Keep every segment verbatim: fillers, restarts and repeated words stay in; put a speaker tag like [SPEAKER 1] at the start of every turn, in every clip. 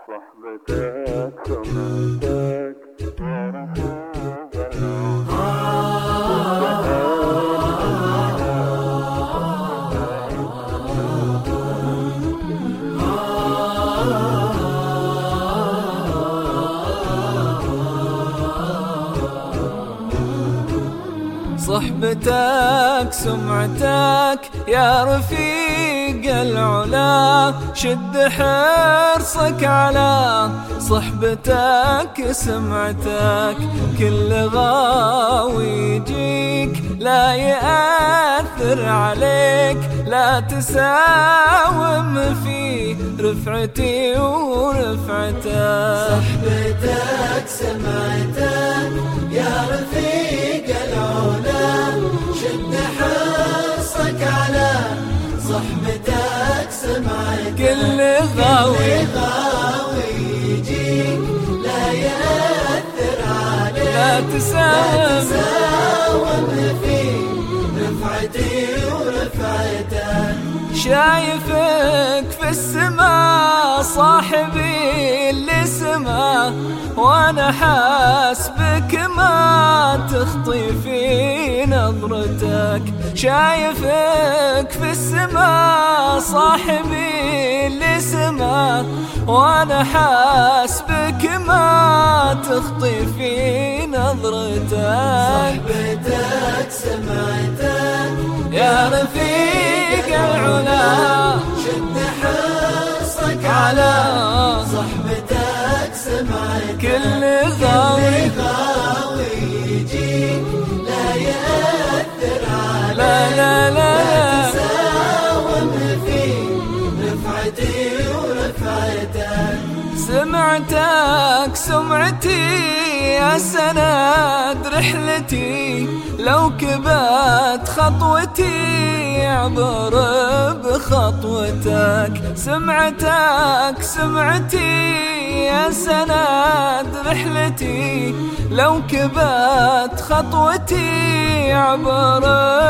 [SPEAKER 1] صحبتك سمعتك يا رفيق
[SPEAKER 2] صحبتك سمعتك يا رفيق العلا، شد حرصك على صحبتك سمعتك، كل غاوي يجيك لا يأثر عليك، لا تساوم في رفعتي ورفعتك.
[SPEAKER 3] صحبتك سمعتك يا رفيق العلا، شد حرصك على صحبتك سمعتك،
[SPEAKER 2] كل غاوي
[SPEAKER 3] يجيك لا يأثر عليك،
[SPEAKER 2] لا تساوم
[SPEAKER 3] في رفعتي ورفعتك.
[SPEAKER 2] شايفك في السماء صاحبي اللي سما، وانا حاسبك ما تخطي في نظرتك. شايفك في السماء صاحبي اللي سما، وانا حاسبك ما تخطي في نظرتك.
[SPEAKER 3] صحبتك سمعتك
[SPEAKER 2] يا رفيق العلا،
[SPEAKER 3] شد حرصك
[SPEAKER 2] على
[SPEAKER 3] صحبتك سمعتك،
[SPEAKER 2] كل غاوي
[SPEAKER 3] يجيك لا يأثر عليك،
[SPEAKER 2] لا لا لا
[SPEAKER 3] تساوم في رفعتي ورفعتك.
[SPEAKER 2] سمعتك سمعتي يا سند رحلتي، لو كبت خطوتي عبر بخطوتك. سمعتك سمعتي يا سند رحلتي، لو كبت خطوتي عبر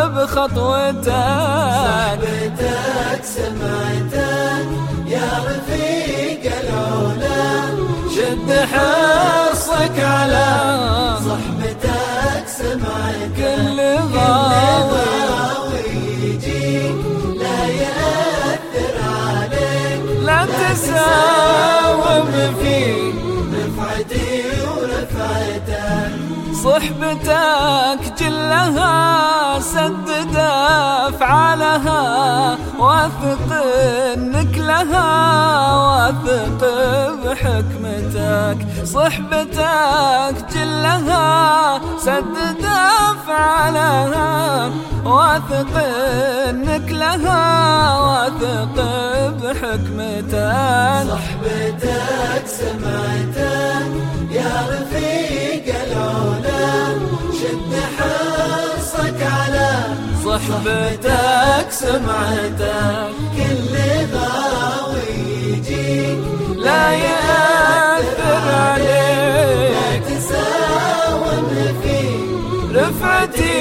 [SPEAKER 2] بخطوتك.
[SPEAKER 3] صحبتك سمعتك يا رفيق العلا،
[SPEAKER 2] شد حرصك على
[SPEAKER 3] صحبتك سمعتك،
[SPEAKER 2] كل غاوي
[SPEAKER 3] يجيك لا يأثر عليك،
[SPEAKER 2] لا تساوم في
[SPEAKER 3] رفعتي ورفعتك.
[SPEAKER 2] صحبتك جلها سدد أفعالها، واثق انك لها واثق بحكمتك. صحبتك جلها سدد أفعالها، واثق انك لها واثق بحكمتك.
[SPEAKER 3] صحبتك سمعتك يا رفيق العلا، شد حرصك على
[SPEAKER 2] صحبتك سمعتك،
[SPEAKER 3] كل غاوي يجيك
[SPEAKER 2] لا يأثر عليك،
[SPEAKER 3] لا تساوم في
[SPEAKER 2] رفعتي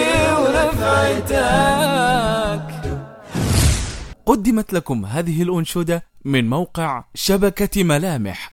[SPEAKER 2] ورفعتك.
[SPEAKER 4] قدمت لكم هذه الأنشودة من موقع شبكة ملامح.